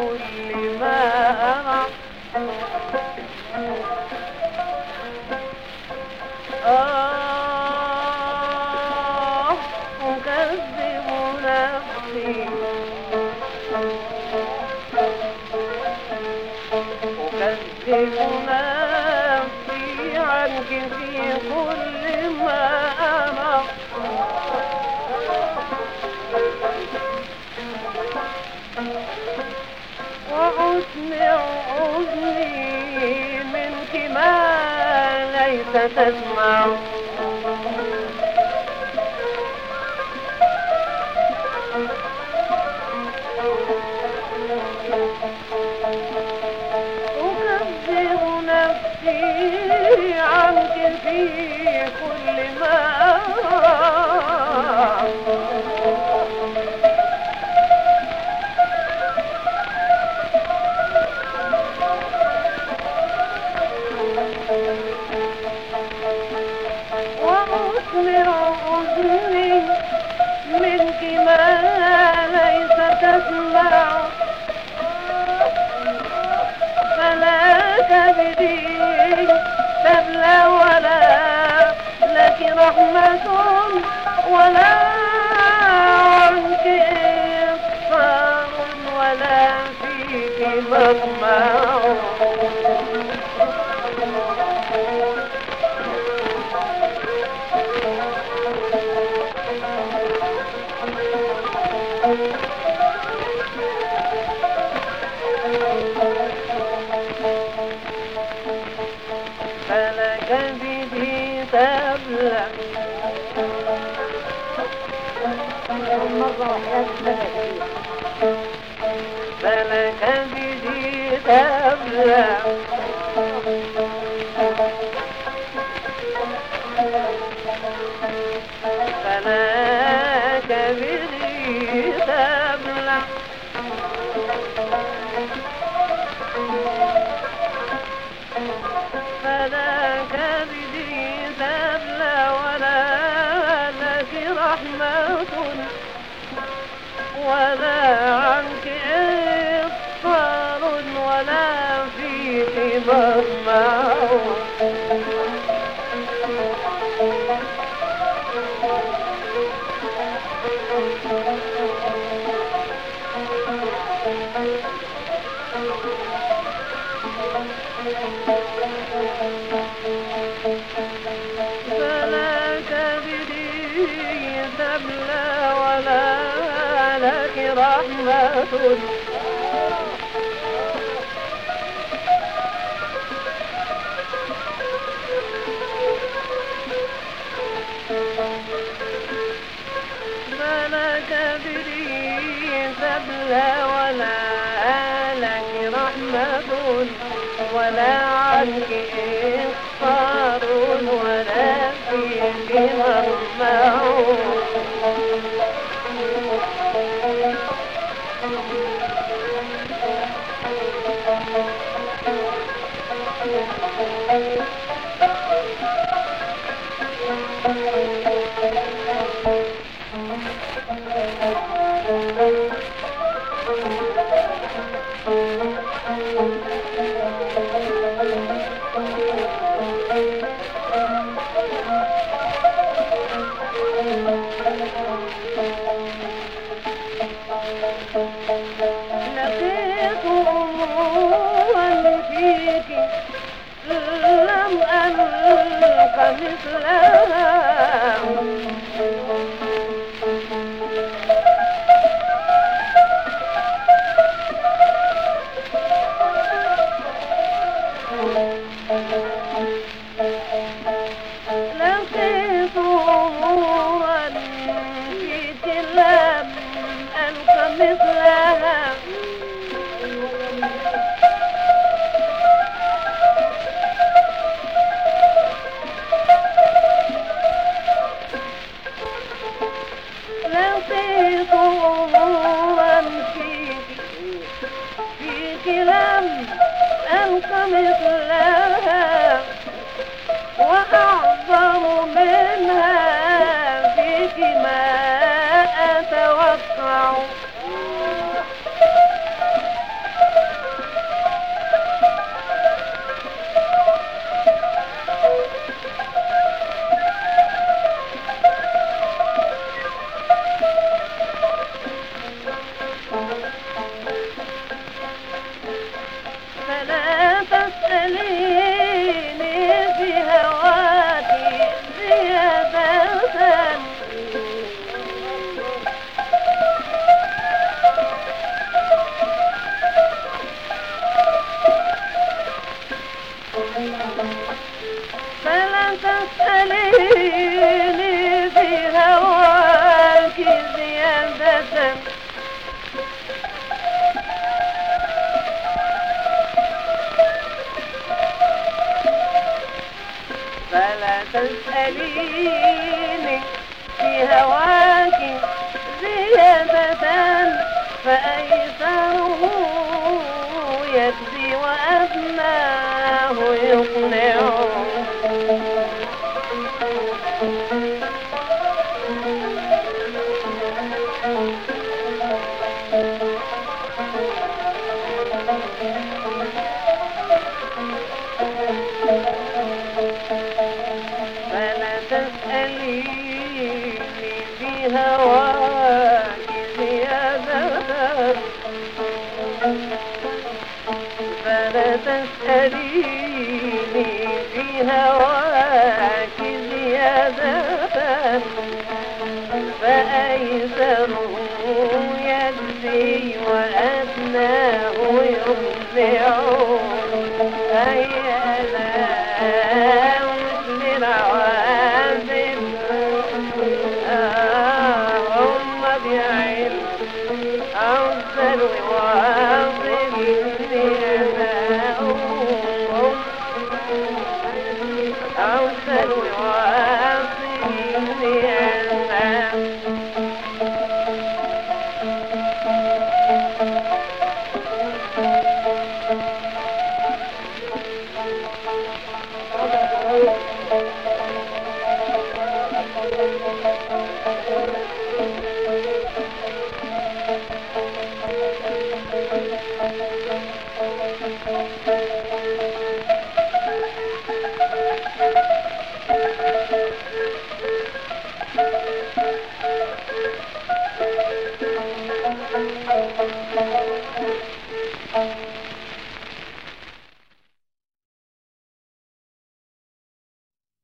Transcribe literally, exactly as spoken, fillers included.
كل ما أرى آه أكذب نفسي أكذب نفسي عنك في كل ما أرى وأسمع أذني منك ما ليس تسمع أكذب نفسي عنك في كل ما وأسمع أذني منك ما ليس تسمع فلا كبدي تبلى ولا لك رحمة ولا عنك إبصار ولا فيك مطمع فلك بدي تبلى فلك بدي تبلى فلك بدي تبلى فلك بدي تبلى ولا لك رحمة ولا عنك إبصار ولا فيك مطمع فلك بدي تبلى ولا لك رحمة فلك بدي تبلى ولا لك رحمة ولا عنك إبصار ولا فيك مطمع لقيت أمورا فيك لم ألق مثلها لقيت أمورا فيك لم ألق مثلها لقيت أمورا فيك فيك لم ألق مثلها وأعظم منها فيك ما أتوقع تسأليني في هواك زيادة فأيسره يكفي وأدناه يقنعه. فلا تسأليني في هواك زيادة فلا تسأليني في هواك زيادة فأيسره يكفي وأدناه يقنعه. هيا لا مثل العوازل هم بعلم أو السلو واصل نساؤهم أو السلو واصل نساؤهم. Thank you.